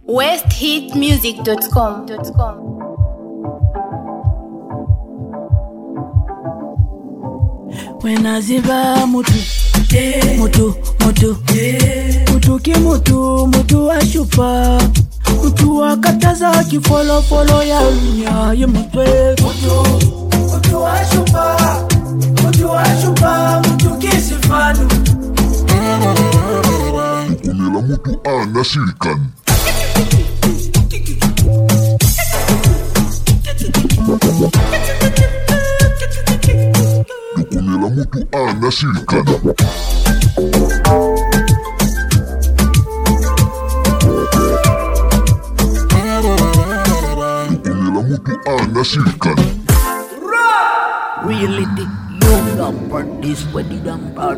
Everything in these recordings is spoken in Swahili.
westhitmusic.com. When aziba mutu mutu ashupa mutu akataza kifolo ya lunya ye mutwe mutu ashupa mutu kisifanu Kumela mutu anashirikan Kumela mutu anashirikan Kumela mutu anashirikan Reality, you don't part this when you don't part.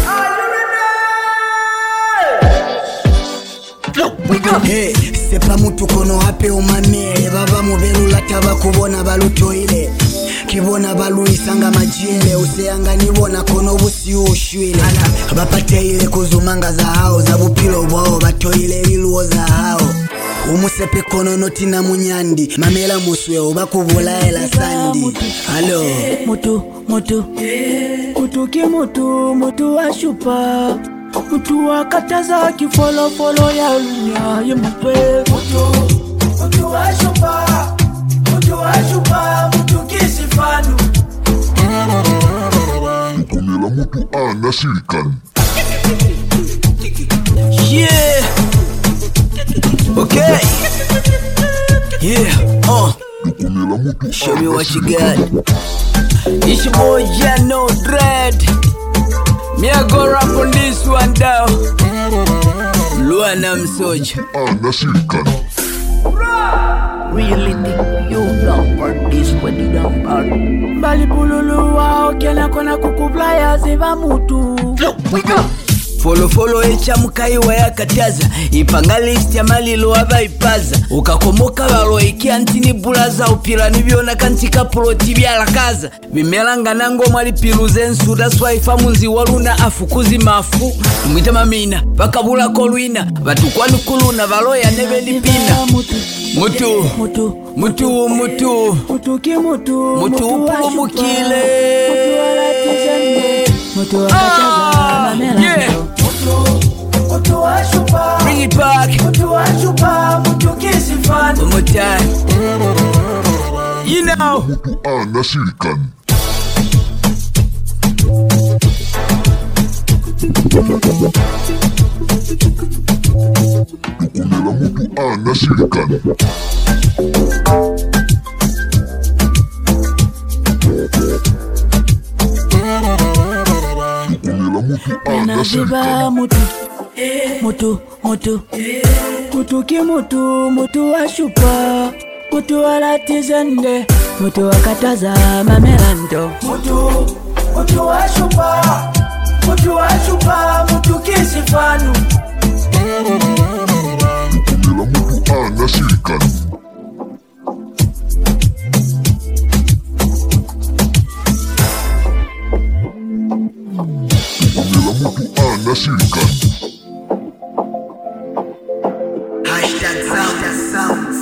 Hey, sepa mutu kono hape umamele baba muberula taba kubona balutoile kibona baluisanga majele useyanga nibona kono busi ushwile bapate ile kuzumanga za hao za bupilo bwao batoile liluo za hao umusepe kono noti na munyandi mamela muswe obakubula ela sandi halo mutu ashupa mutu akataza kifolo ya lunya ye mutwe mutu ashupa mutu kisifanu Kumela mutu anashirikan yeah okay yeah Kumela mutu show me what you got. It's your boy Jano Dread. Me I go rap on this one down. Luana Msoja anashirikan Reality, you don't part this when you don't part. Bali pululu wao kena kona kukuplaya ziva mutu Follow echa mukaiwa yakataza ipanga list ya malilo abaipaza ukakomoka balo ikiantini bulaza upira nibyona kantika ploti byalakaza bimelanga nango mwali piruze nsuda swaifa munzi waluna afukuzi mafu mwita mamina bakabula kolwina batukwani kuluna baloya nebelipina mutu upumukile mutu akataza mamela yeah. Bring it back. Mutu kisifanu One more time. You know. mutu anashirikan Kumela mutu anashirikan Kumela mutu naziba mutu ashupa mutu alatizende mutu akataza mamelando mutu ashupa mutu kisifanu Kumela mutu anashirikan Kumela mutu anashirikan #sounds.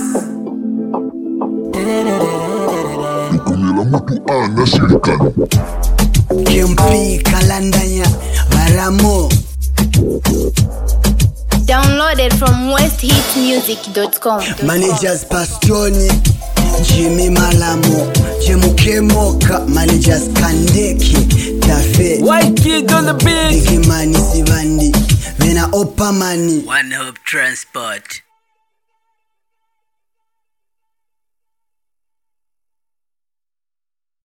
Kumela mutu anashirikan Kempi kalandanya baramo. Downloaded from westhitmusic.com. Managers Pastoni Jimmy Malamo Jemukemoka Managers Kandeki Tafe White kid on the beat Bigimani Sivandi Vena Opamani One Hope Transport